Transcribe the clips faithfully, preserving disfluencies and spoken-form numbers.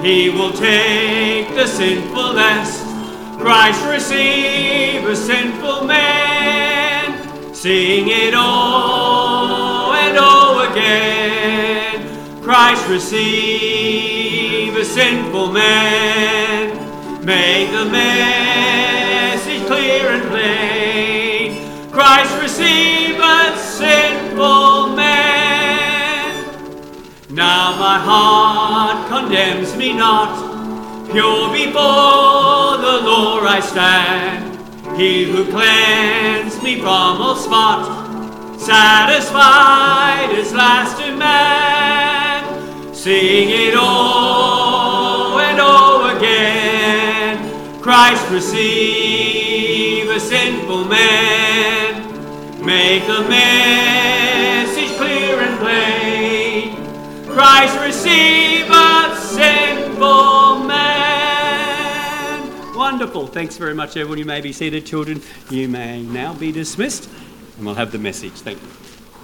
He will take the sinful less. Christ receive a sinful man. Sing it oh and oh again. Christ receive a sinful man. Make the message clear and plain. Christ receive a sinful man. Now my heart condemns me not. Pure before the Lord I stand. He who cleansed me from all spot, satisfied his last demand. Sing it oh and oh again. Christ receive a sinful man. Make the message clear and plain. Christ receive a sinful man. Wonderful. Thanks very much, everyone. You may be seated, children. You may now be dismissed, and we'll have the message. Thank you.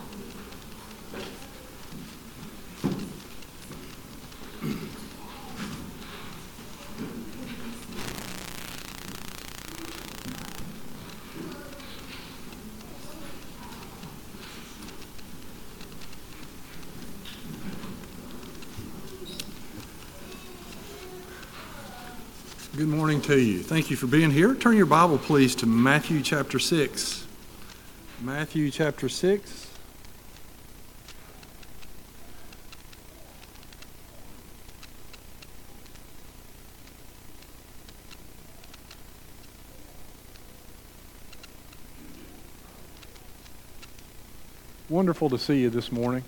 Good morning to you. Thank you for being here. Turn your Bible, please, to Matthew chapter six. Matthew chapter six. Wonderful to see you this morning.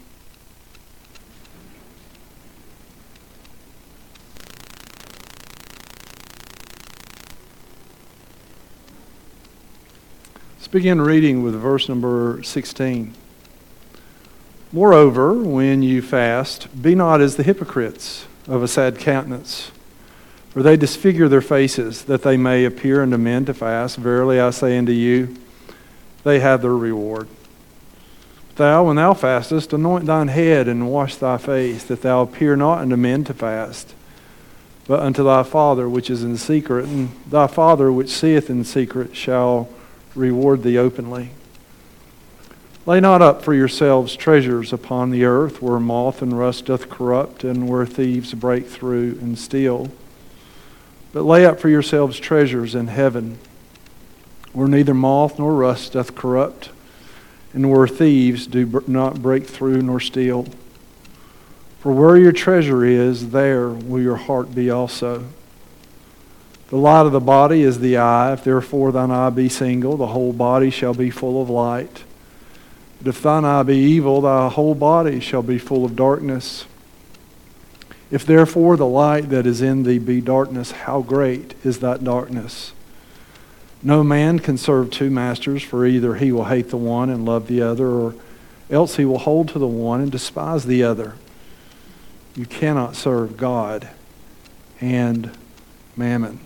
Begin reading with verse number sixteen. Moreover, when you fast, be not as the hypocrites of a sad countenance, for they disfigure their faces, that they may appear unto men to fast. Verily I say unto you, they have their reward. Thou, when thou fastest, anoint thine head and wash thy face, that thou appear not unto men to fast, but unto thy Father which is in secret, and thy Father which seeth in secret shall reward thee openly. Lay not up for yourselves treasures upon the earth, where moth and rust doth corrupt, and where thieves break through and steal. But lay up for yourselves treasures in heaven, where neither moth nor rust doth corrupt, and where thieves do not break through nor steal. For where your treasure is, there will your heart be also. The light of the body is the eye. If therefore thine eye be single, the whole body shall be full of light. But if thine eye be evil, thy whole body shall be full of darkness. If therefore the light that is in thee be darkness, how great is that darkness? No man can serve two masters, for either he will hate the one and love the other, or else he will hold to the one and despise the other. You cannot serve God and mammon.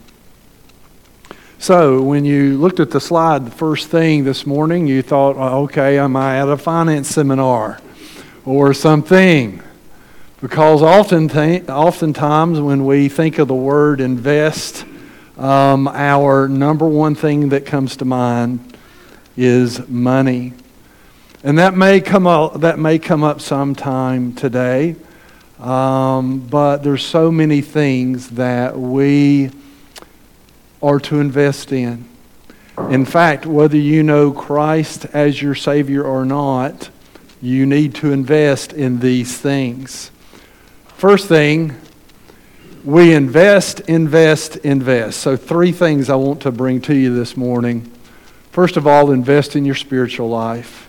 So when you looked at the slide the first thing this morning, you thought, okay, am I at a finance seminar or something? Because often th- oftentimes when we think of the word invest, um, our number one thing that comes to mind is money. And that may come up, that may come up sometime today, um, but there's so many things that we are to invest in. In fact, whether you know Christ as your Savior or not, you need to invest in these things. First thing, we invest, invest, invest. So three things I want to bring to you this morning. First of all, invest in your spiritual life.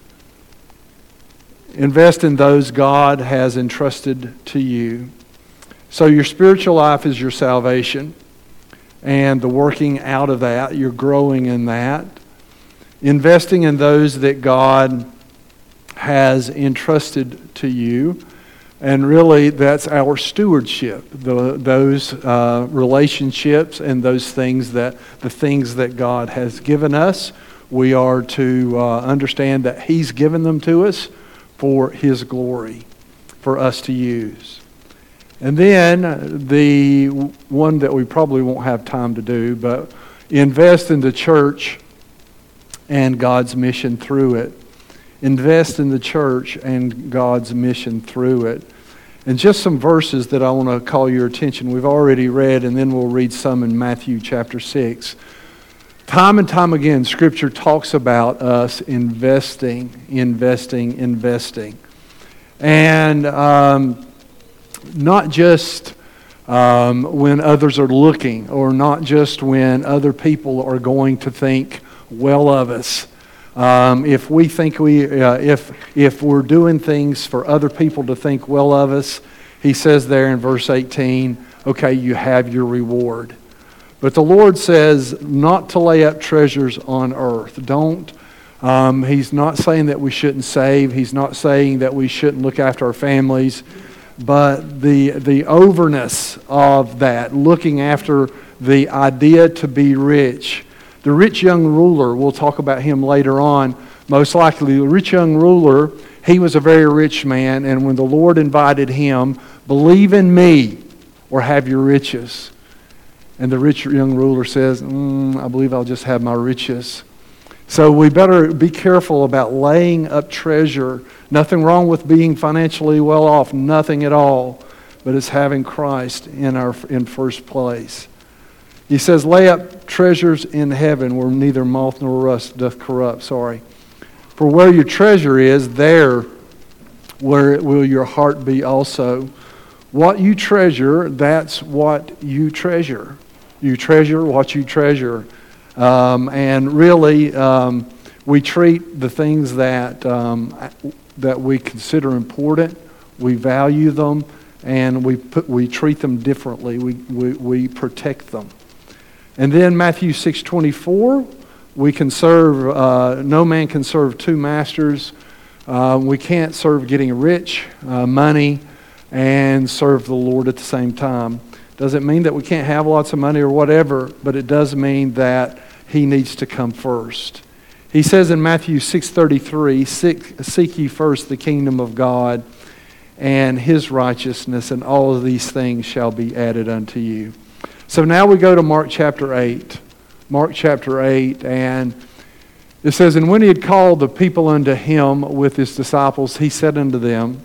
Invest in those God has entrusted to you. So your spiritual life is your salvation. And the working out of that, you're growing in that. Investing in those that God has entrusted to you. And really, that's our stewardship. The, those uh, relationships and those things that, the things that God has given us, we are to uh, understand that He's given them to us for His glory, for us to use. And then the one that we probably won't have time to do, but invest in the church and God's mission through it. Invest in the church and God's mission through it. And just some verses that I want to call your attention. We've already read, and then we'll read some in Matthew chapter six. Time and time again, Scripture talks about us investing, investing, investing. And um, not just um, when others are looking, or not just when other people are going to think well of us. Um, if we think we, uh, if if we're doing things for other people to think well of us, he says there in verse eighteen, okay, you have your reward. But the Lord says not to lay up treasures on earth. Don't. Um, he's not saying that we shouldn't save. He's not saying that we shouldn't look after our families. But the the overness of that, looking after the idea to be rich. The rich young ruler, we'll talk about him later on. Most likely, the rich young ruler, he was a very rich man. And when the Lord invited him, believe in me or have your riches. And the rich young ruler says, mm, I believe I'll just have my riches. So we better be careful about laying up treasure. Nothing wrong with being financially well off, nothing at all. But it's having Christ in our in first place. He says, lay up treasures in heaven where neither moth nor rust doth corrupt. Sorry. For where your treasure is, there where will your heart be also. What you treasure, that's what you treasure. You treasure what you treasure. Um, and really, um, we treat the things that um, that we consider important, we value them, and we put, we treat them differently. We, we, we protect them. And then Matthew six twenty-four, we can serve, uh, no man can serve two masters. Uh, we can't serve getting rich, uh, money, and serve the Lord at the same time. Doesn't mean that we can't have lots of money or whatever, but it does mean that He needs to come first. He says in Matthew six thirty-three, seek, seek ye first the kingdom of God and His righteousness, and all of these things shall be added unto you. So now we go to Mark chapter eight. Mark chapter eight, and it says, and when he had called the people unto him with his disciples, he said unto them,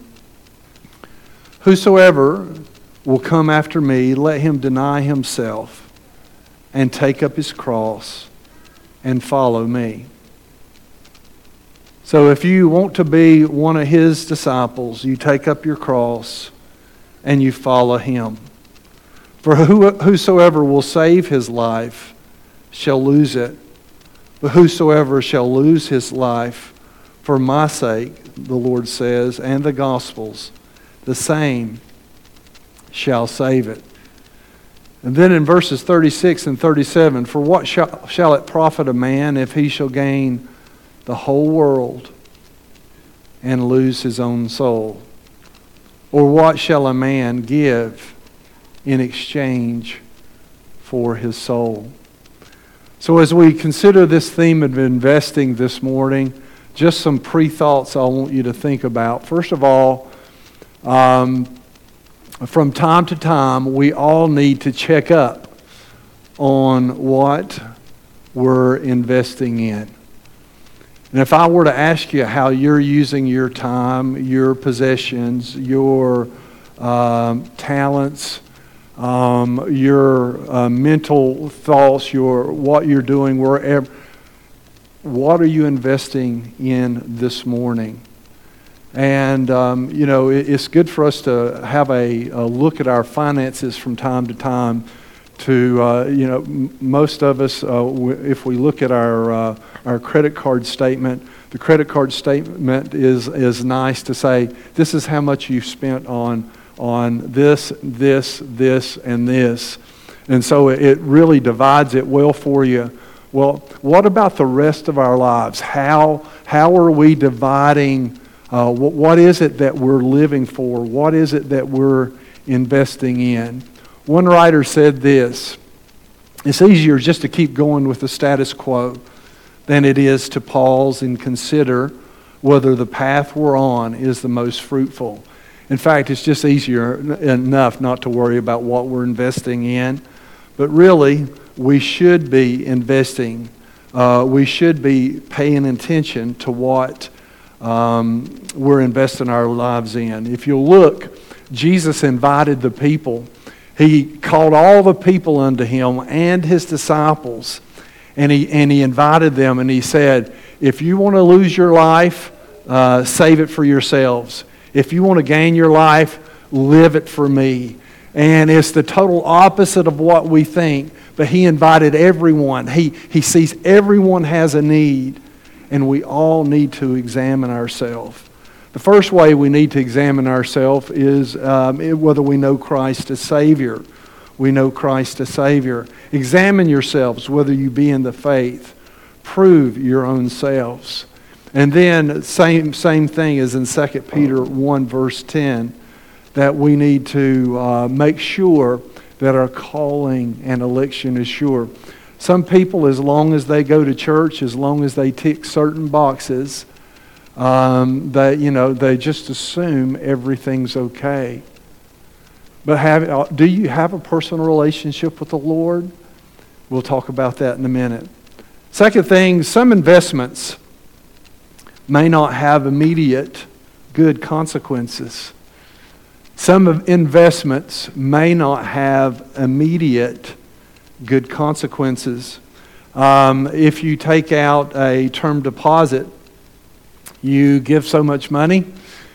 whosoever will come after me, let him deny himself and take up his cross and follow me. So if you want to be one of his disciples, you take up your cross and you follow him. For who, whosoever will save his life shall lose it. But whosoever shall lose his life for my sake, the Lord says, and the gospel's, the same shall save it. And then in verses thirty-six and thirty-seven, for what shall, shall it profit a man if he shall gain the whole world and lose his own soul? Or what shall a man give in exchange for his soul? So as we consider this theme of investing this morning, just some pre-thoughts I want you to think about. First of all, um, from time to time, we all need to check up on what we're investing in. And if I were to ask you how you're using your time, your possessions, your um, talents, um, your uh, mental thoughts, your what you're doing, wherever, what are you investing in this morning? And, um, you know, it, it's good for us to have a, a look at our finances from time to time to, uh, you know, m- most of us, uh, w- if we look at our uh, our credit card statement, the credit card statement is is nice to say, this is how much you've spent on on this, this, this, and this. And so it, it really divides it well for you. Well, what about the rest of our lives? How how are we dividing? Uh, what, what is it that we're living for? What is it that we're investing in? One writer said this, it's easier just to keep going with the status quo than it is to pause and consider whether the path we're on is the most fruitful. In fact, it's just easier enough not to worry about what we're investing in. But really, we should be investing. Uh, we should be paying attention to what um, we're investing our lives in. If you'll look, Jesus invited the people. He called all the people unto him and his disciples. And he, and he invited them and he said, if you want to lose your life, uh, save it for yourselves. If you want to gain your life, live it for me. And it's the total opposite of what we think. But he invited everyone. He, he sees everyone has a need. And we all need to examine ourselves. The first way we need to examine ourselves is um, whether we know Christ as Savior. We know Christ as Savior. Examine yourselves whether you be in the faith. Prove your own selves. And then same same thing as in Second Peter one verse ten, that we need to uh, make sure that our calling and election is sure. Some people, as long as they go to church, as long as they tick certain boxes, um, they you know they just assume everything's okay. But have, do you have a personal relationship with the Lord? We'll talk about that in a minute. Second thing, some investments may not have immediate good consequences. Some of investments may not have immediate good consequences. Um, if you take out a term deposit, you give so much money,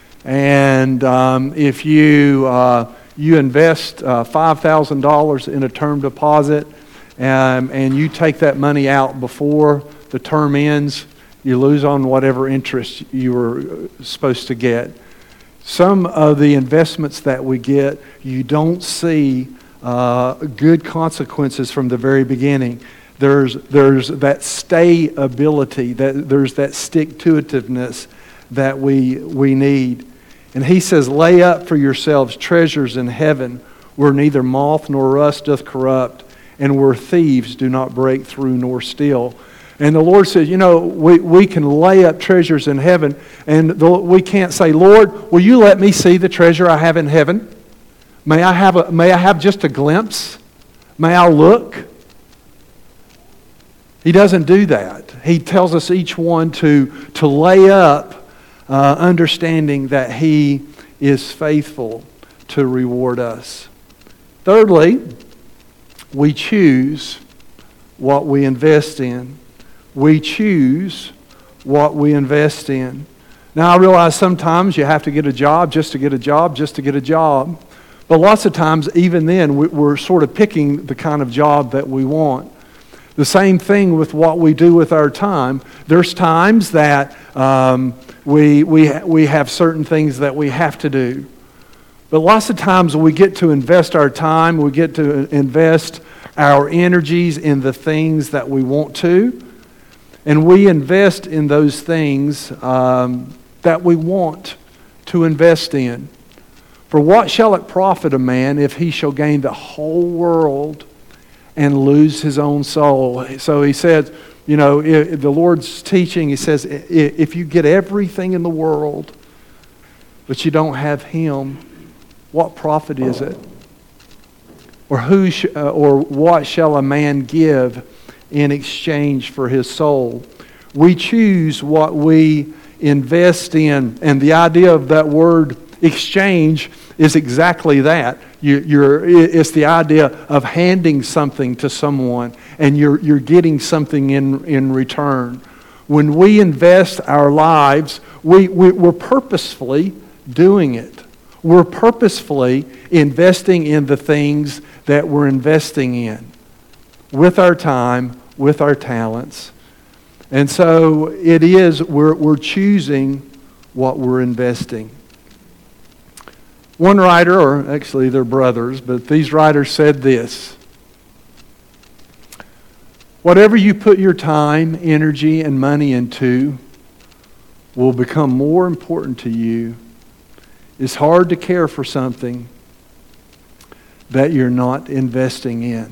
and um, if you uh, you invest uh, five thousand dollars in a term deposit, um, and you take that money out before the term ends, you lose on whatever interest you were supposed to get. Some of the investments that we get, you don't see uh, good consequences from the very beginning. There's there's that stay ability, that there's that stick-to-itiveness that we we need. And he says, lay up for yourselves treasures in heaven, where neither moth nor rust doth corrupt, and where thieves do not break through nor steal. And the Lord says, you know, we, we can lay up treasures in heaven, and the, we can't say, Lord, will you let me see the treasure I have in heaven? May I have a, may I have just a glimpse? May I look? He doesn't do that. He tells us each one to, to lay up, uh, understanding that he is faithful to reward us. Thirdly, we choose what we invest in. We choose what we invest in. Now, I realize sometimes you have to get a job just to get a job, just to get a job. But lots of times, even then, we're sort of picking the kind of job that we want. The same thing with what we do with our time. There's times that um, we, we, we have certain things that we have to do. But lots of times we get to invest our time, we get to invest our energies in the things that we want to. And we invest in those things um, that we want to invest in. For what shall it profit a man if he shall gain the whole world and lose his own soul? So he says, you know, if the Lord's teaching, he says, if you get everything in the world, but you don't have him, what profit is it? Or who sh- uh, or what shall a man give in exchange for his soul? We choose what we invest in, and the idea of that word exchange is exactly that. You, you're, it's the idea of handing something to someone, and you're, you're getting something in, in return. When we invest our lives, we, we, we're purposefully doing it. We're purposefully investing in the things that we're investing in with our time, with our talents. And so it is, we're, we're choosing what we're investing. One writer, or actually they're brothers, but these writers said this: whatever you put your time, energy, and money into will become more important to you. It's hard to care for something that you're not investing in.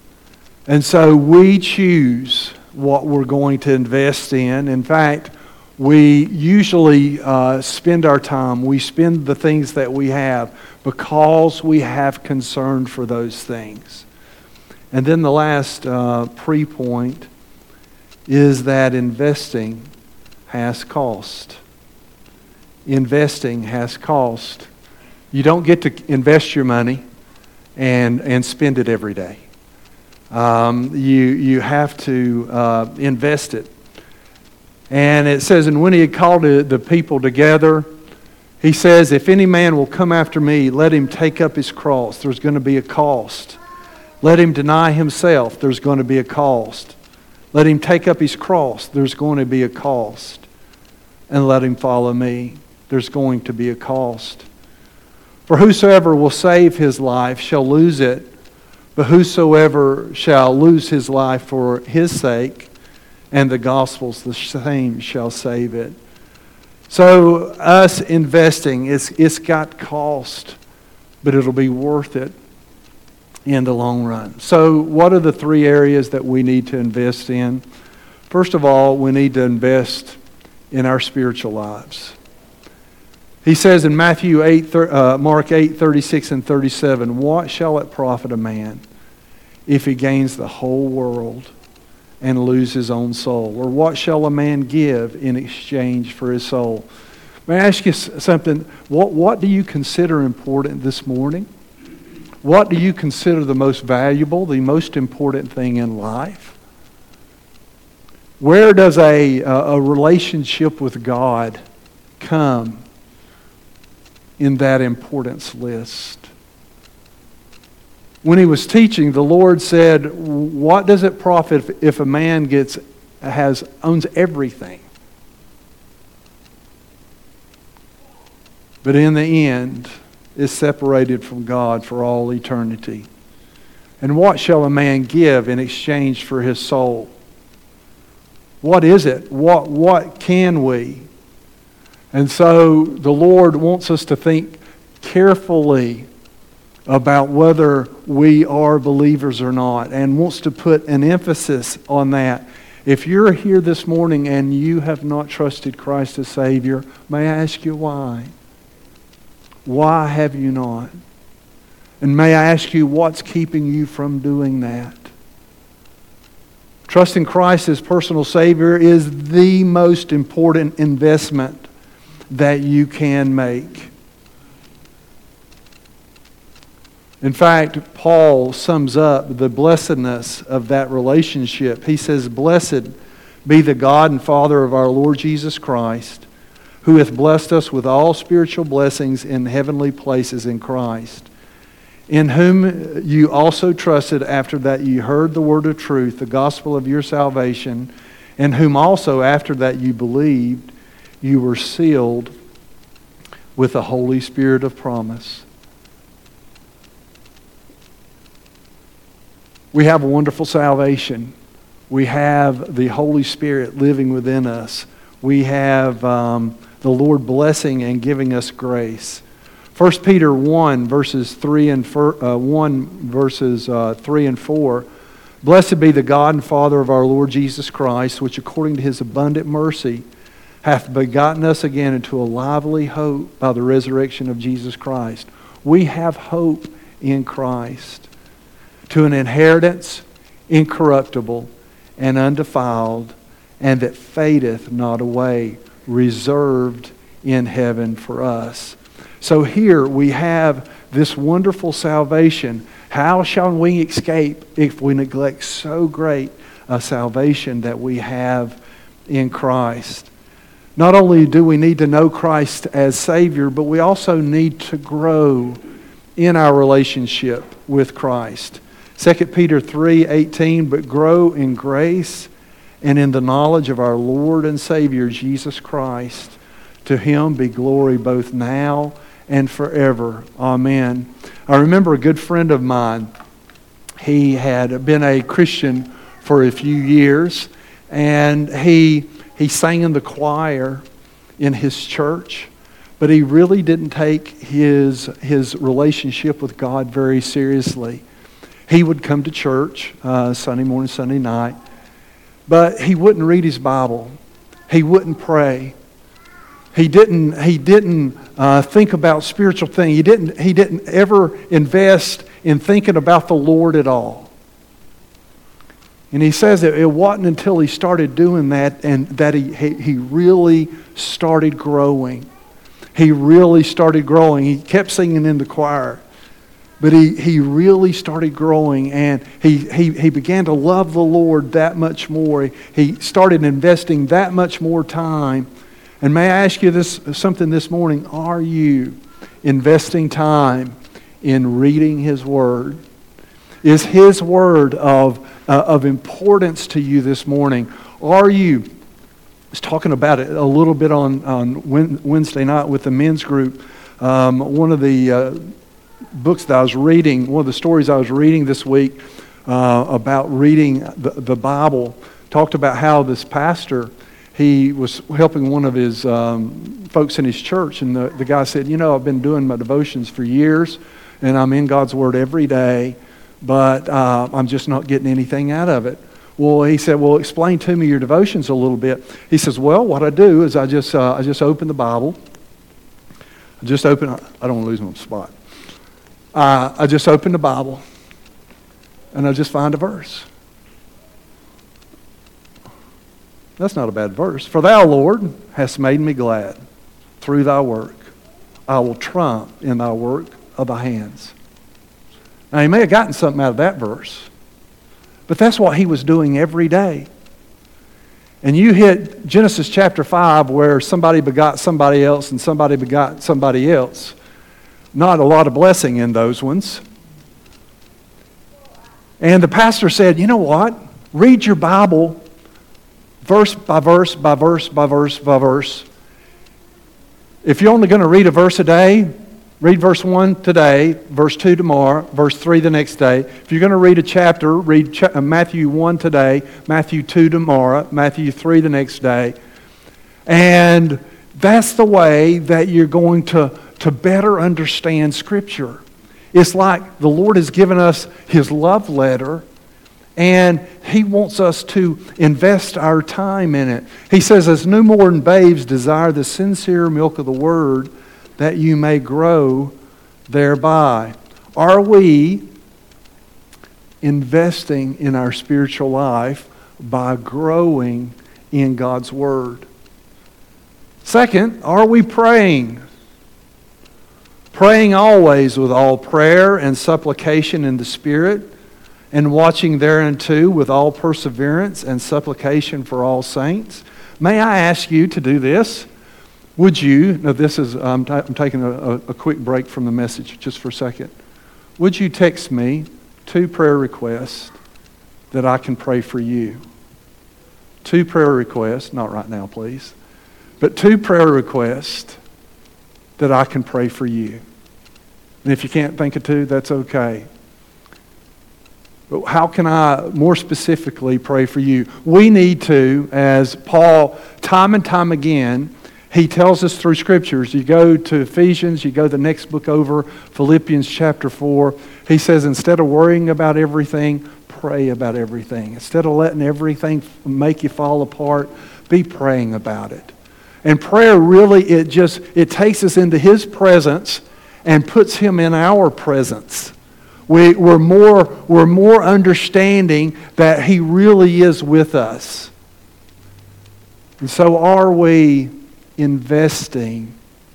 And so we choose what we're going to invest in. In fact, We usually uh, spend our time, we spend the things that we have because we have concern for those things. And then the last uh, pre-point is that investing has cost. Investing has cost. You don't get to invest your money and, and spend it every day. Um, you, you have to uh, invest it. And it says, and when he had called the people together, he says, if any man will come after me, let him take up his cross. There's going to be a cost. Let him deny himself. There's going to be a cost. Let him take up his cross. There's going to be a cost. And let him follow me. There's going to be a cost. For whosoever will save his life shall lose it, but whosoever shall lose his life for his sake and the gospel's the same shall save it. So us investing, it's, it's got cost, but it'll be worth it in the long run. So what are the three areas that we need to invest in? First of all, we need to invest in our spiritual lives. He says in Matthew eight, uh, Mark eight, thirty-six and thirty-seven, what shall it profit a man if he gains the whole world and lose his own soul? Or what shall a man give in exchange for his soul? May I ask you something? What, what do you consider important this morning? What do you consider the most valuable, the most important thing in life? Where does a, a relationship with God come in that importance list? When he was teaching, the Lord said, what does it profit if, if a man gets has owns everything, but in the end is separated from God for all eternity? And what shall a man give in exchange for his soul? What is it? What, what can we? And so the Lord wants us to think carefully about whether we are believers or not, and wants to put an emphasis on that. If you're here this morning and you have not trusted Christ as Savior, may I ask you why? Why have you not? And may I ask you what's keeping you from doing that? Trusting Christ as personal Savior is the most important investment that you can make. In fact, Paul sums up the blessedness of that relationship. He says, blessed be the God and Father of our Lord Jesus Christ, who hath blessed us with all spiritual blessings in heavenly places in Christ, in whom you also trusted after that you heard the word of truth, the gospel of your salvation, in whom also after that you believed, you were sealed with the Holy Spirit of promise. We have a wonderful salvation. We have the Holy Spirit living within us. We have um, the Lord blessing and giving us grace. First Peter one verses three and four, uh, one verses uh, three and four. Blessed be the God and Father of our Lord Jesus Christ, which according to His abundant mercy hath begotten us again into a lively hope by the resurrection of Jesus Christ. We have hope in Christ, to an inheritance incorruptible and undefiled, and that fadeth not away, reserved in heaven for us. So here we have this wonderful salvation. How shall we escape if we neglect so great a salvation that we have in Christ? Not only do we need to know Christ as Savior, but we also need to grow in our relationship with Christ. Second Peter three eighteen, but grow in grace and in the knowledge of our Lord and Savior Jesus Christ. To Him be glory both now and forever. Amen. I remember a good friend of mine. He had been a Christian for a few years, and he he sang in the choir in his church, but he really didn't take his his relationship with God very seriously. He would come to church uh, Sunday morning, Sunday night, but he wouldn't read his Bible. he wouldn't pray. He didn't, he didn't uh, think about spiritual things. He didn't, he didn't ever invest in thinking about the Lord at all. And he says that it wasn't until he started doing that and that he, he, he really started growing. He really started growing. He kept singing in the choir. But he, he really started growing, and he, he, he began to love the Lord that much more. He, he started investing that much more time. And may I ask you this something this morning? Are you investing time in reading His Word? Is His Word of, uh, of importance to you this morning? Are you, I was talking about it a little bit on, on Wednesday night with the men's group. Um, one of the uh, books that I was reading, one of the stories I was reading this week uh, about reading the, the Bible, talked about how this pastor, he was helping one of his um, folks in his church, and the, the guy said, you know, I've been doing my devotions for years, and I'm in God's Word every day, but uh, I'm just not getting anything out of it. Well, he said, well, explain to me your devotions a little bit. He says, well, what I do is I just uh, I just open the Bible. I just open, I don't want to lose my spot. Uh, I just open the Bible, and I just find a verse. That's not a bad verse. For thou, Lord, hast made me glad through thy work. I will trump in thy work of thy hands. Now, he may have gotten something out of that verse, but that's what he was doing every day. And you hit Genesis chapter five where somebody begot somebody else and somebody begot somebody else. Not a lot of blessing in those ones. And the pastor said, you know what? Read your Bible verse by verse by verse by verse by verse. If you're only going to read a verse a day, read verse one today, verse two tomorrow, verse three the next day. If you're going to read a chapter, read cha- Matthew one today, Matthew two tomorrow, Matthew three the next day. And that's the way that you're going to, to better understand Scripture. It's like the Lord has given us His love letter, and He wants us to invest our time in it. He says, as newborn babes desire the sincere milk of the Word, that you may grow thereby. Are we investing in our spiritual life by growing in God's Word? Second, are we praying? Praying always with all prayer and supplication in the Spirit, and watching thereunto with all perseverance and supplication for all saints. May I ask you to do this? Would you, now this is, I'm, t- I'm taking a, a quick break from the message just for a second. Would you text me two prayer requests that I can pray for you? Two prayer requests, not right now please, but two prayer requests that I can pray for you. And if you can't think of two, that's okay. But how can I more specifically pray for you? We need to, as Paul, time and time again, he tells us through Scriptures. You go to Ephesians, you go the next book over, Philippians chapter four. He says, instead of worrying about everything, pray about everything. Instead of letting everything make you fall apart, be praying about it. And prayer really, it just, it takes us into His presence and puts Him in our presence. We, we're more, we're more understanding that He really is with us. And so are we investing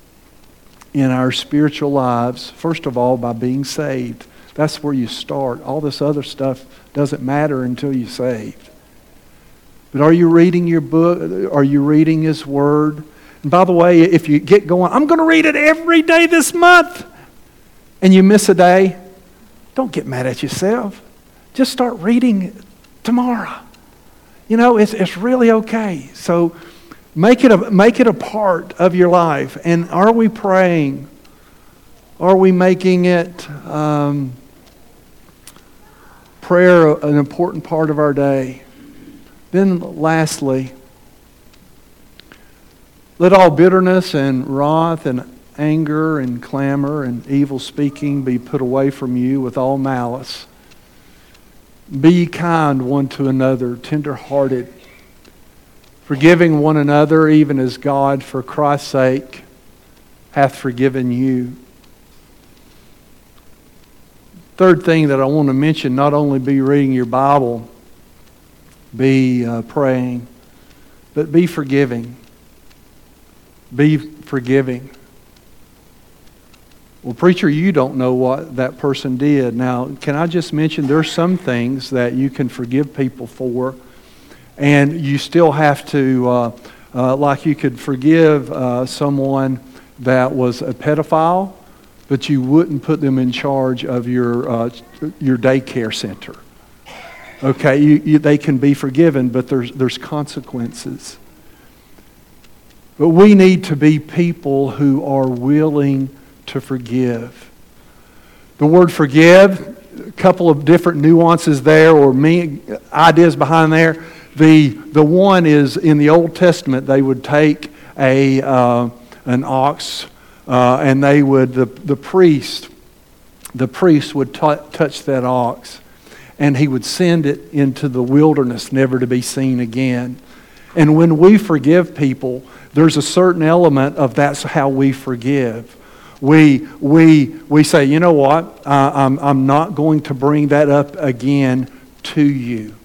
in our spiritual lives, first of all, by being saved? That's where you start. All this other stuff doesn't matter until you're saved. But are you reading your book? Are you reading His Word? And by the way, if you get going, I'm going to read it every day this month, and you miss a day, don't get mad at yourself. Just start reading tomorrow. You know, it's it's really okay. So make it a make it a part of your life. And are we praying? Are we making it um, prayer an important part of our day? Then lastly, let all bitterness and wrath and anger and clamor and evil speaking be put away from you with all malice. Be ye kind one to another, tender-hearted, Forgiving one another, even as God, for Christ's sake, hath forgiven you. Third thing that I want to mention, not only be reading your Bible, be uh, praying, but be forgiving. Be forgiving. Well, preacher, you don't know what that person did. Now, can I just mention there's some things that you can forgive people for, and you still have to, uh, uh, like you could forgive uh, someone that was a pedophile, but you wouldn't put them in charge of your uh, your daycare center. Okay, you, you, they can be forgiven, but there's there's consequences. But we need to be people who are willing to forgive. The word forgive, a couple of different nuances there, or meaning, ideas behind there. The the one is in the Old Testament, they would take a uh, an ox uh, and they would the the priest the priest would t- touch that ox, and he would send it into the wilderness, never to be seen again. And when we forgive people, there's a certain element of that's how we forgive. We we we say, you know what? Uh, I'm I'm not going to bring that up again to you.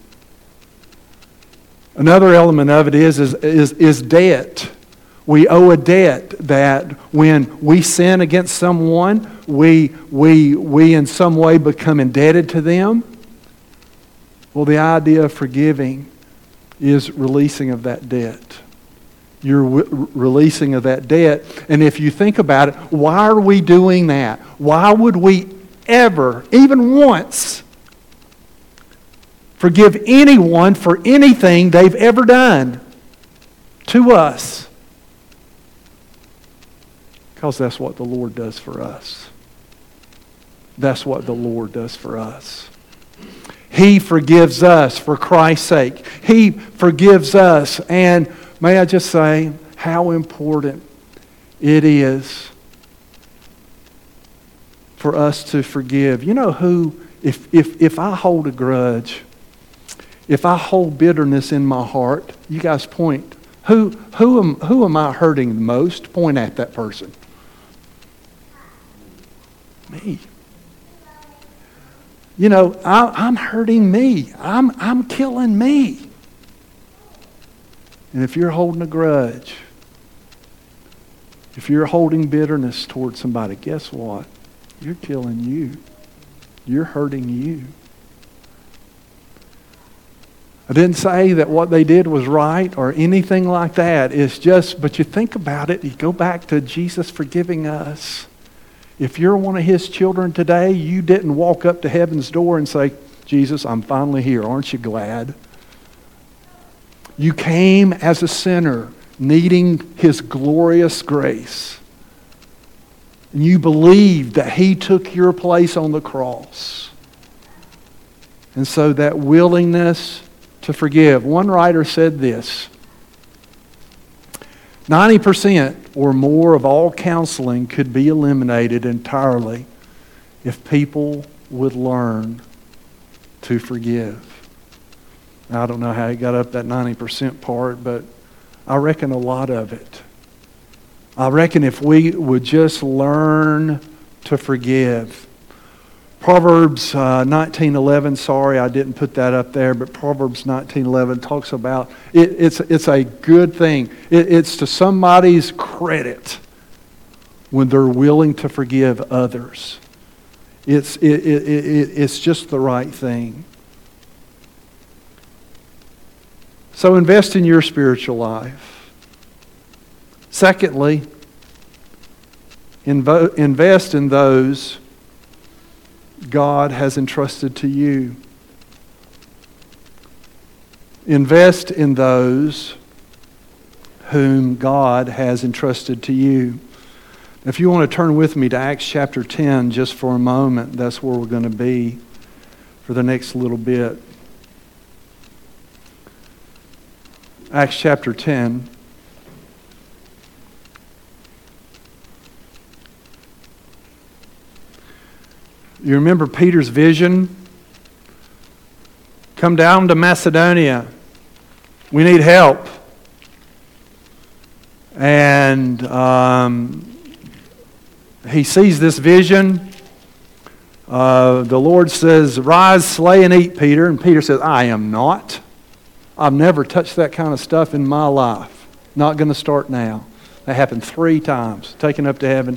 Another element of it is is is, is debt. We owe a debt that when we sin against someone, we we we in some way become indebted to them. Well, the idea of forgiving is releasing of that debt. You're w- releasing of that debt. And if you think about it, why are we doing that? Why would we ever, even once, forgive anyone for anything they've ever done to us? Because that's what the Lord does for us. That's what the Lord does for us. He forgives us for Christ's sake. He forgives us. And may I just say how important it is for us to forgive. You know who, if, if, if I hold a grudge, if I hold bitterness in my heart, you guys point. Who, who, am, who am I hurting the most? Point at that person. Me. You know, I, I'm hurting me. I'm, I'm killing me. And if you're holding a grudge, if you're holding bitterness towards somebody, guess what? You're killing you. You're hurting you. I didn't say that what they did was right or anything like that. It's just, but you think about it, you go back to Jesus forgiving us. If you're one of His children today, you didn't walk up to heaven's door and say, Jesus, I'm finally here. Aren't you glad? You came as a sinner needing His glorious grace. And you believed that He took your place on the cross. And so that willingness to forgive. One writer said this: ninety percent or more of all counseling could be eliminated entirely if people would learn to forgive. Now, I don't know how he got up that ninety percent part, but I reckon a lot of it. I reckon if we would just learn to forgive. Proverbs uh, nineteen eleven, sorry I didn't put that up there, but Proverbs nineteen eleven talks about, it, it's, it's a good thing. It, it's to somebody's credit when they're willing to forgive others. It's, it, it, it, it's just the right thing. So invest in your spiritual life. Secondly, invo- invest in those God has entrusted to you. Invest in those whom God has entrusted to you. If you want to turn with me to Acts chapter ten just for a moment, that's where we're going to be for the next little bit. Acts chapter ten. You remember Peter's vision? Come down to Macedonia. We need help. And um, he sees this vision. Uh, the Lord says, "Rise, slay, and eat, Peter." And Peter says, "I am not. I've never touched that kind of stuff in my life. Not going to start now." That happened three times, taken up to heaven.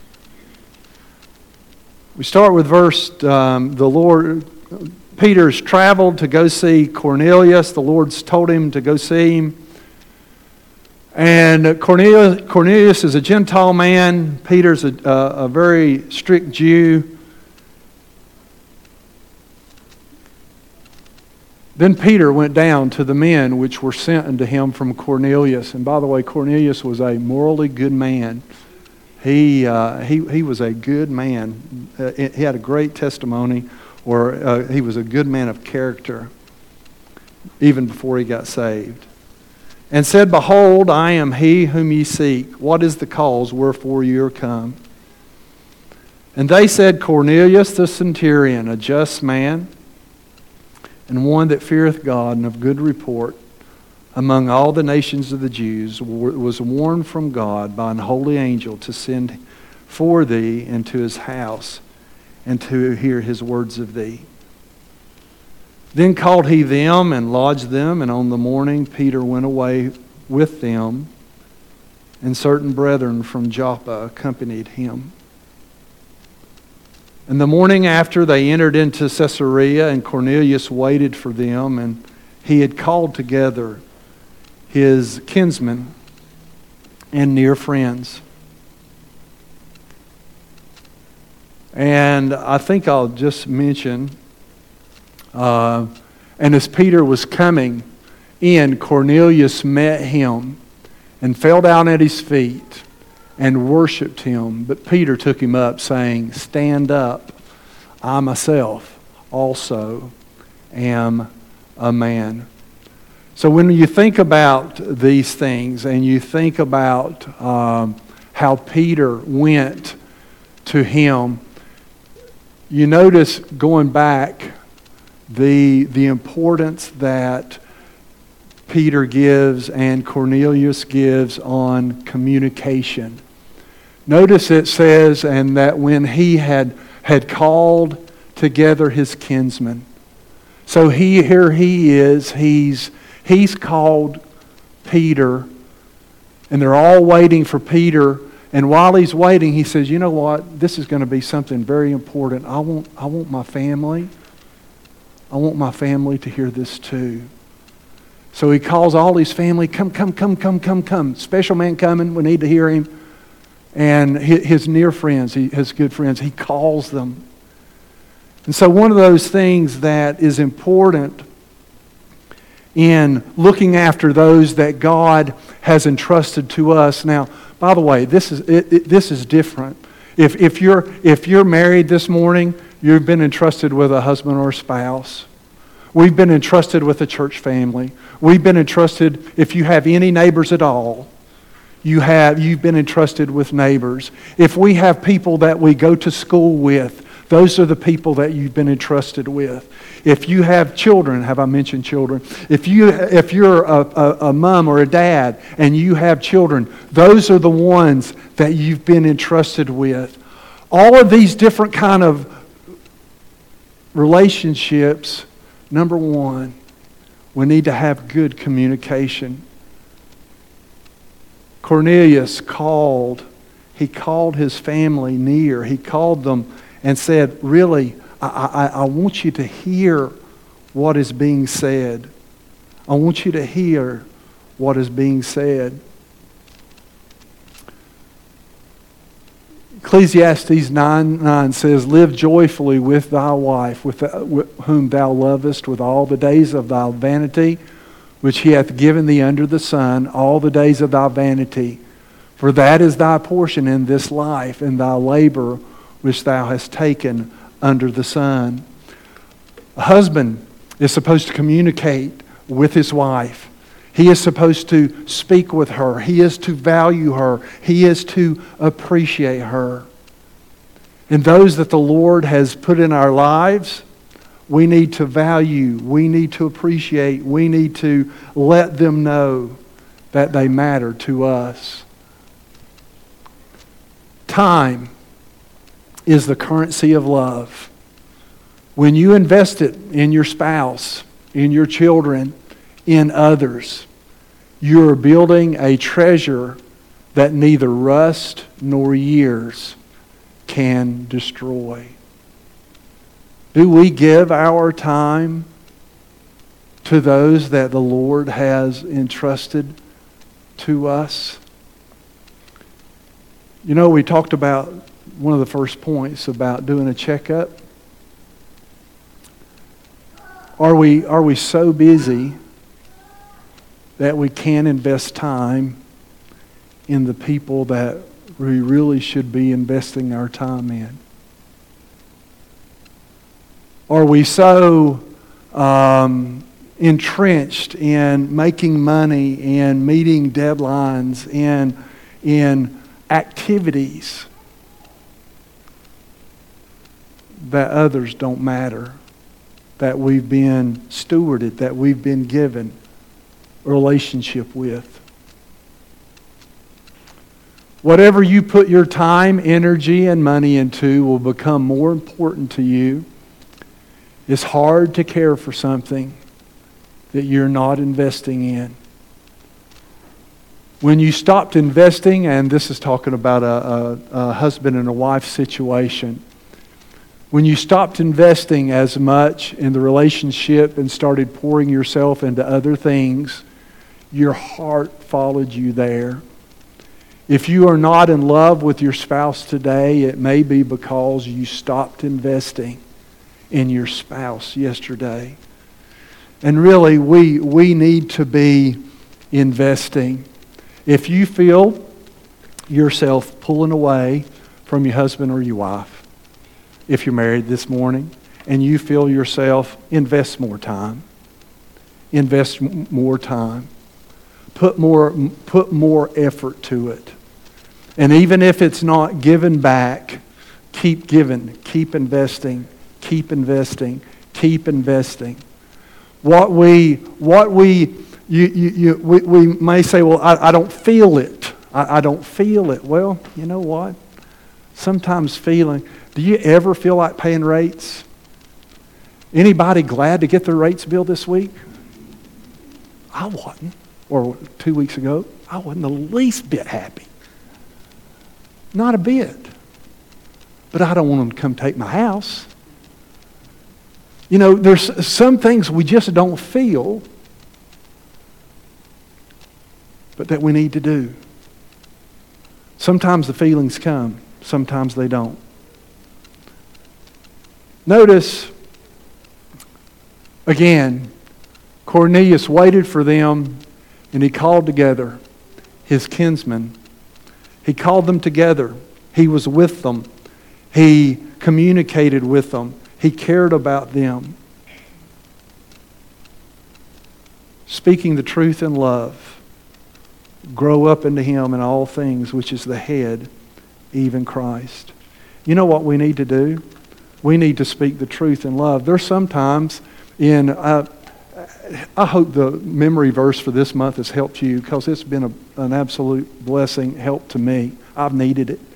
We start with verse, um, the Lord, Peter's traveled to go see Cornelius. The Lord's told him to go see him. And Cornelius, Cornelius is a Gentile man. Peter's a, a, a very strict Jew. Then Peter went down to the men which were sent unto him from Cornelius. And by the way, Cornelius was a morally good man. He uh, he he was a good man. Uh, he had a great testimony, or uh, he was a good man of character, even before he got saved. And said, "Behold, I am he whom ye seek. What is the cause wherefore ye are come?" And they said, "Cornelius the centurion, a just man, and one that feareth God and of good report among all the nations of the Jews, was warned from God by an holy angel to send for thee into his house and to hear his words of thee. Then called he them and lodged them, and on the morning Peter went away with them, and certain brethren from Joppa accompanied him. And the morning after they entered into Caesarea, and Cornelius waited for them, and he had called together his kinsmen and near friends. And I think I'll just mention, uh, and as Peter was coming in, Cornelius met him and fell down at his feet and worshipped him. But Peter took him up, saying, "Stand up, I myself also am a man." So when you think about these things, and you think about um, how Peter went to him, you notice, going back, the the importance that Peter gives and Cornelius gives on communication. Notice it says, and that when he had, had called together his kinsmen. So he here he is, he's he's called Peter, and they're all waiting for Peter. And while he's waiting, he says, "You know what? This is going to be something very important. I want I want my family. I want my family to hear this too." So he calls all his family, "Come, come, come, come, come, come. Special man coming. We need to hear him." And his near friends, his good friends, he calls them. And so one of those things that is important in looking after those that God has entrusted to us. Now, by the way, this is it, it, this is different. If if you're if you're married this morning, you've been entrusted with a husband or a spouse. We've been entrusted with a church family. We've been entrusted, if you have any neighbors at all, you have you've been entrusted with neighbors. If we have people that we go to school with, those are the people that you've been entrusted with. If you have children, have I mentioned children? If you if you're a, a, a mom or a dad and you have children, those are the ones that you've been entrusted with. All of these different kind of relationships, number one, we need to have good communication. Cornelius called, he called his family near. He called them and said, "Really, I, I, I want you to hear what is being said. I want you to hear what is being said." Ecclesiastes nine nine says, "Live joyfully with thy wife, with, the, with whom thou lovest, with all the days of thy vanity, which he hath given thee under the sun, all the days of thy vanity. For that is thy portion in this life, and thy labor which thou hast taken under the sun." A husband is supposed to communicate with his wife. He is supposed to speak with her. He is to value her. He is to appreciate her. And those that the Lord has put in our lives, we need to value. We need to appreciate. We need to let them know that they matter to us. Time is the currency of love. When you invest it in your spouse, in your children, in others, you're building a treasure that neither rust nor years can destroy. Do we give our time to those that the Lord has entrusted to us? You know, we talked about one of the first points about doing a checkup. Are we, are we so busy that we can't invest time in the people that we really should be investing our time in? Are we so um, entrenched in making money and meeting deadlines and in activities that others don't matter, that we've been stewarded, that we've been given a relationship with? Whatever you put your time, energy, and money into will become more important to you. It's hard to care for something that you're not investing in. When you stopped investing, and this is talking about a, a, a husband and a wife situation, when you stopped investing as much in the relationship and started pouring yourself into other things, your heart followed you there. If you are not in love with your spouse today, it may be because you stopped investing in your spouse yesterday. And really, we, we need to be investing. If you feel yourself pulling away from your husband or your wife, if you're married this morning, and you feel yourself, invest more time. Invest m- more time. Put more, put more effort to it. And even if it's not given back, keep giving, keep investing, keep investing, keep investing. What we, what we, you, you, you, we, we may say, well, I, I don't feel it. I, I don't feel it. Well, you know what? Sometimes feeling, do you ever feel like paying rates? Anybody glad to get their rates bill this week? I wasn't. Or two weeks ago, I wasn't the least bit happy. Not a bit. But I don't want them to come take my house. You know, there's some things we just don't feel, but that we need to do. Sometimes the feelings come, sometimes they don't. Notice, again, Cornelius waited for them, and he called together his kinsmen. He called them together. He was with them. He communicated with them. He cared about them. Speaking the truth in love. Grow up into Him in all things, which is the head, even Christ. You know what we need to do? We need to speak the truth in love. There's sometimes in... Uh, I hope the memory verse for this month has helped you, because it's been a, an absolute blessing, help to me. I've needed it.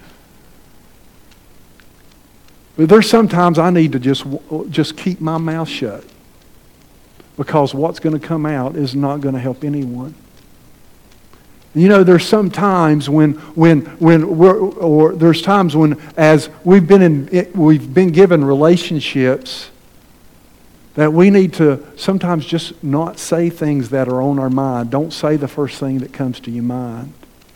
But there's sometimes I need to just, just keep my mouth shut, because what's going to come out is not going to help anyone. You know, there's some times when, when, when we're, or there's times when, as we've been in, we've been given relationships, that we need to sometimes just not say things that are on our mind. Don't say the first thing that comes to your mind.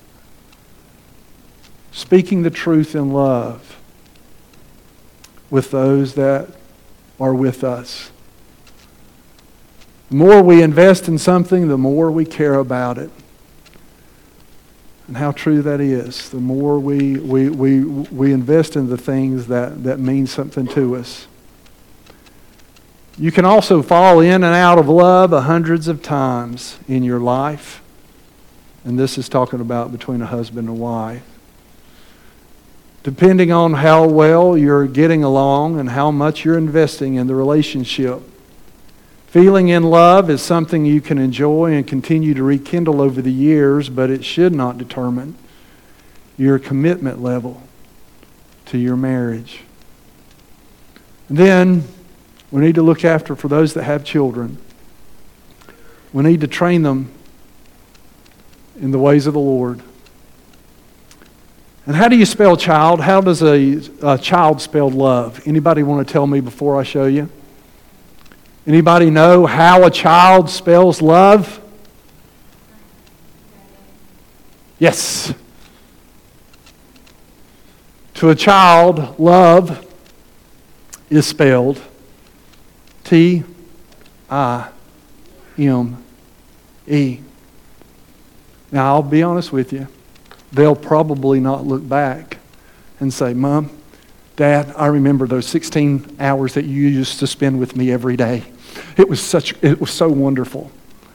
Speaking the truth in love with those that are with us. The more we invest in something, the more we care about it. And how true that is. The more we we we, we invest in the things that, that mean something to us. You can also fall in and out of love hundreds of times in your life. And this is talking about between a husband and wife. Depending on how well you're getting along and how much you're investing in the relationship, Feeling in love is something you can enjoy and continue to rekindle over the years, but it should not determine your commitment level to your marriage. And then we need to look after, for those that have children, we need to train them in the ways of the Lord. And how do you spell child? How does a, a child spell love? Anybody want to tell me before I show you? Anybody know how a child spells love? Yes. To a child, love is spelled T I M E. Now, I'll be honest with you. They'll probably not look back and say, Mom, Dad, I remember those sixteen hours that you used to spend with me every day. It was such, it was so wonderful.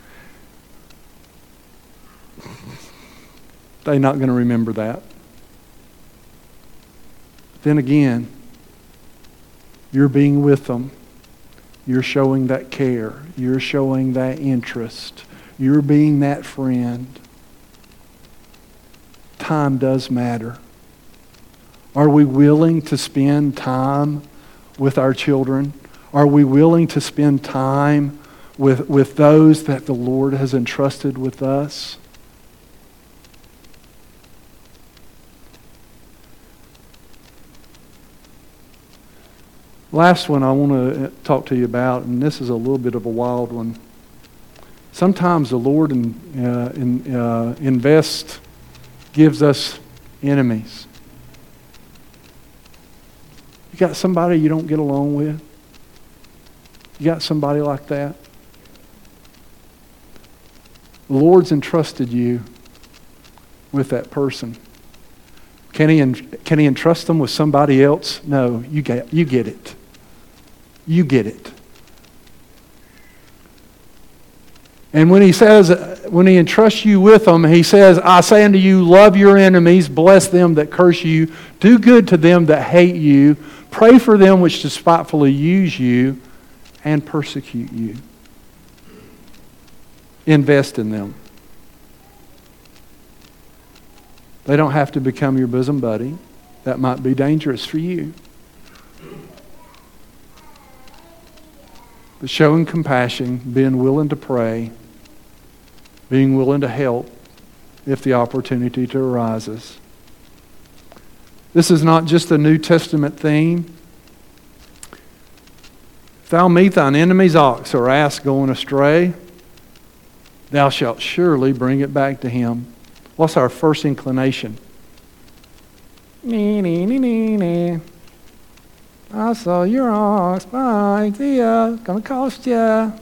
They're not going to remember that. Then again, you're being with them. You're showing that care. You're showing that interest. You're being that friend. Time does matter. Are we willing to spend time with our children? Are we willing to spend time with, with those that the Lord has entrusted with us? Last one I want to talk to you about, and this is a little bit of a wild one. Sometimes the Lord in, uh, in, uh, invests, gives us enemies. You got somebody you don't get along with? You got somebody like that? The Lord's entrusted you with that person. Can he, can he entrust them with somebody else? No, you get, you get it. You get it. And when he says, when he entrusts you with them, he says, I say unto you, love your enemies, bless them that curse you, do good to them that hate you, pray for them which despitefully use you and persecute you. Invest in them. They don't have to become your bosom buddy. That might be dangerous for you. But showing compassion, being willing to pray, being willing to help if the opportunity to arises. This is not just a New Testament theme. If thou meet thine enemy's ox or ass going astray, thou shalt surely bring it back to him. What's our first inclination? Nee, nee, nee, nee, nee. I saw your ox, bye, see ya, gonna cost ya.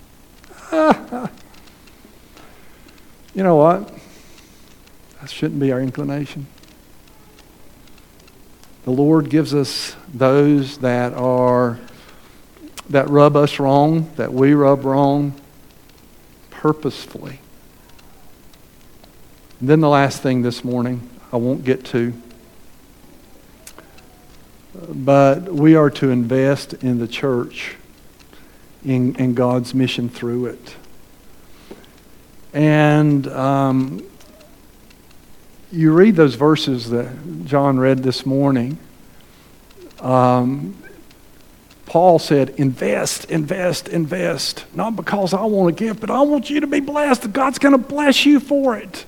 You know what? That shouldn't be our inclination. The Lord gives us those that are, that rub us wrong, that we rub wrong, purposefully. And then the last thing this morning, I won't get to, but we are to invest in the church, in, in God's mission through it. And um, you read those verses that John read this morning. Um, Paul said, invest, invest, invest. Not because I want to give, but I want you to be blessed. God's going to bless you for it.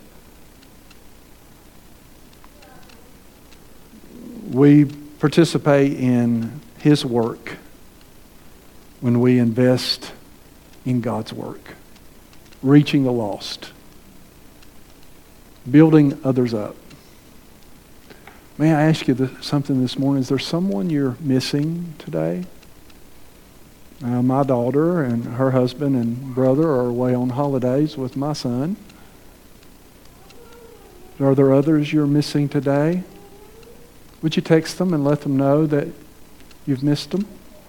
We participate in His work when we invest in God's work, reaching the lost, building others up. May I ask you this, something this morning? Is there someone you're missing today? Uh, my daughter and her husband and brother are away on holidays with my son. Are there others you're missing today? Would you text them and let them know that you've missed them?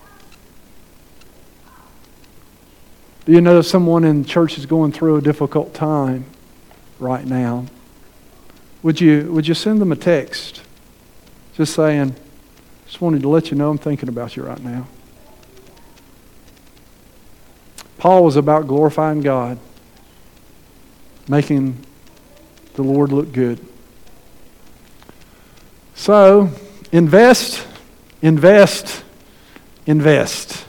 Do you know if someone in church is going through a difficult time right now? Would you would you send them a text just saying, just wanted to let you know I'm thinking about you right now. Paul was about glorifying God, making the Lord look good. So, invest, invest, invest.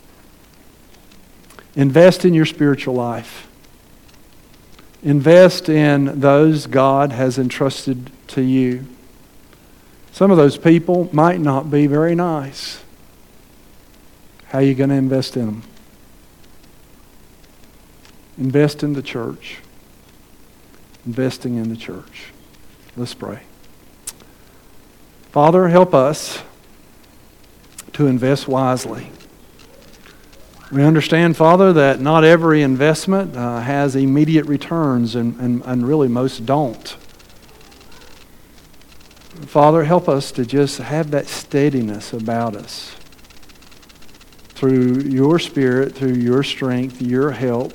Invest in your spiritual life. Invest in those God has entrusted to you. Some of those people might not be very nice. How are you going to invest in them? Invest in the church. Investing in the church. Let's pray. Father, help us to invest wisely. We understand, Father, that not every investment uh, has immediate returns, and, and, and really most don't. Father, help us to just have that steadiness about us through your Spirit, through your strength, your help,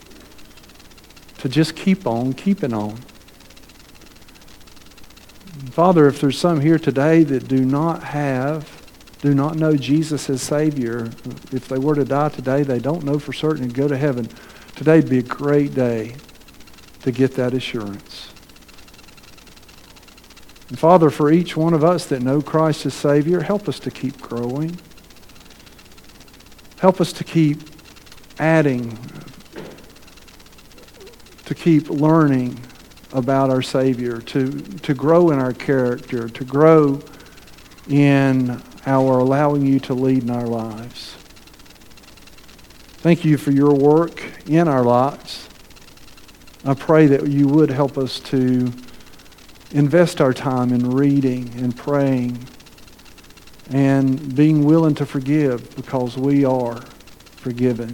to just keep on keeping on. Father, if there's some here today that do not have do not know Jesus as Savior, if they were to die today, they don't know for certain to go to heaven. Today'd be a great day to get that assurance. And Father, for each one of us that know Christ as Savior, help us to keep growing. Help us to keep adding, to keep learning about our Savior, to, to grow in our character, to grow in our allowing you to lead in our lives. Thank you for your work in our lives. I pray that you would help us to invest our time in reading and praying and being willing to forgive because we are forgiven.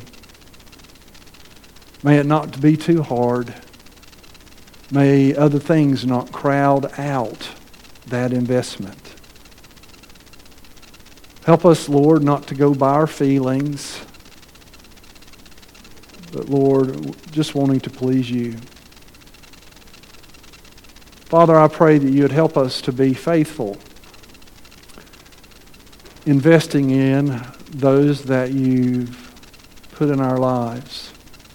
May it not be too hard. May other things not crowd out that investment. Help us, Lord, not to go by our feelings, but, Lord, just wanting to please you. Father, I pray that you would help us to be faithful, investing in those that you've put in our lives.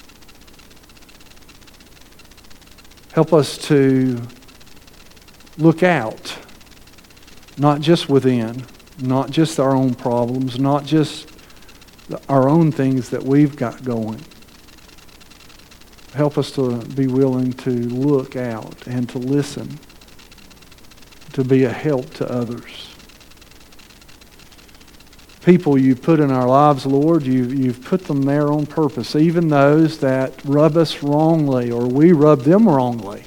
Help us to look out, not just within, not just our own problems, not just our own things that we've got going. Help us to be willing to look out and to listen, to be a help to others. People you put in our lives, Lord, you, you've put them there on purpose, even those that rub us wrongly or we rub them wrongly.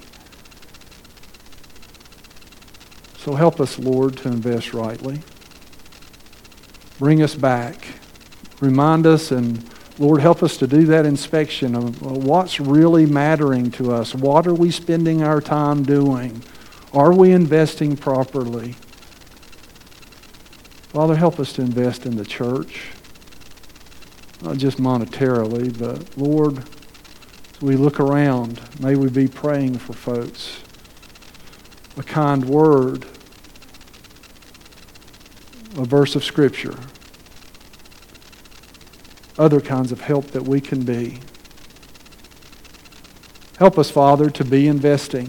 So help us, Lord, to invest rightly. Bring us back. Remind us, and Lord, help us to do that inspection of what's really mattering to us. What are we spending our time doing? Are we investing properly? Father, help us to invest in the church, not just monetarily, but Lord, as we look around, may we be praying for folks. A kind word, a verse of Scripture, other kinds of help that we can be. Help us, Father, to be investing.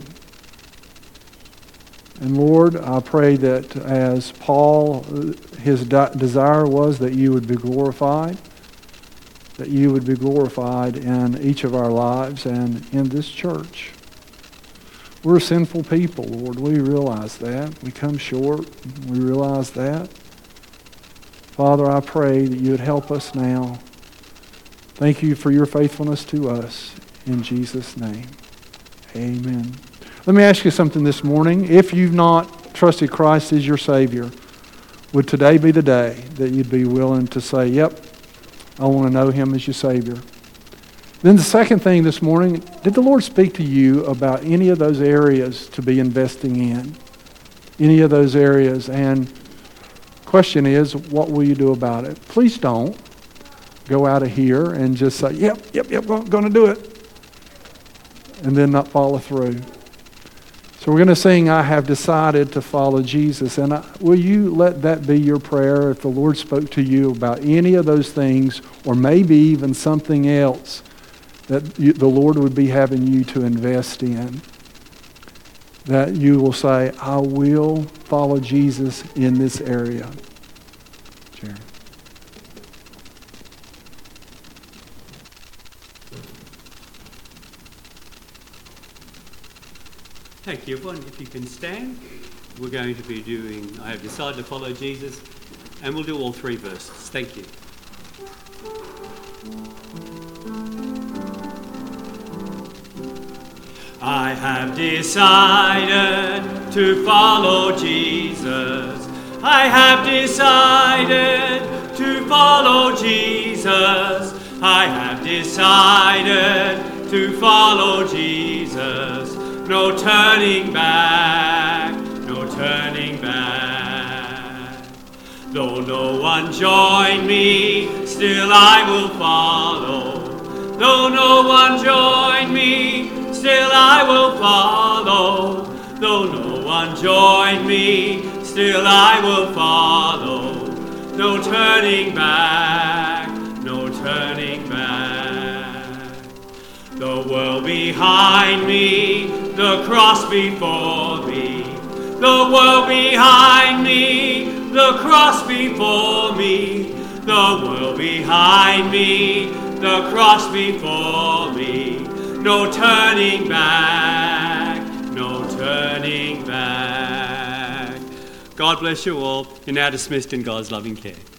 And Lord, I pray that as Paul, his de- desire was that you would be glorified, that you would be glorified in each of our lives and in this church. We're sinful people, Lord. We realize that. We come short. We realize that. Father, I pray that you would help us now. Thank you for your faithfulness to us. In Jesus' name, amen. Let me ask you something this morning. If you've not trusted Christ as your Savior, would today be the day that you'd be willing to say, yep, I want to know Him as your Savior? Then the second thing this morning, did the Lord speak to you about any of those areas to be investing in? Any of those areas? And question is, what will you do about it? Please don't go out of here and just say, yep, yep, yep, going to do it, and then not follow through. So we're going to sing, I Have Decided to Follow Jesus. And I, will you let that be your prayer if the Lord spoke to you about any of those things, or maybe even something else that you, the Lord would be having you to invest in? That you will say, I will follow Jesus in this area. Sharon. Thank you, everyone. If you can stand, we're going to be doing I Have Decided to Follow Jesus, and we'll do all three verses. Thank you. I have decided to follow Jesus. I have decided to follow Jesus. I have decided to follow Jesus. No turning back, no turning back. Though no one join me, still I will follow. Though no one join me, still I will follow. Though no one join me, still I will follow. No turning back, no turning back. The world behind me, the cross before me. The world behind me, the cross before me. The world behind me, the cross before me. No turning back, no turning back. God bless you all. You're now dismissed in God's loving care.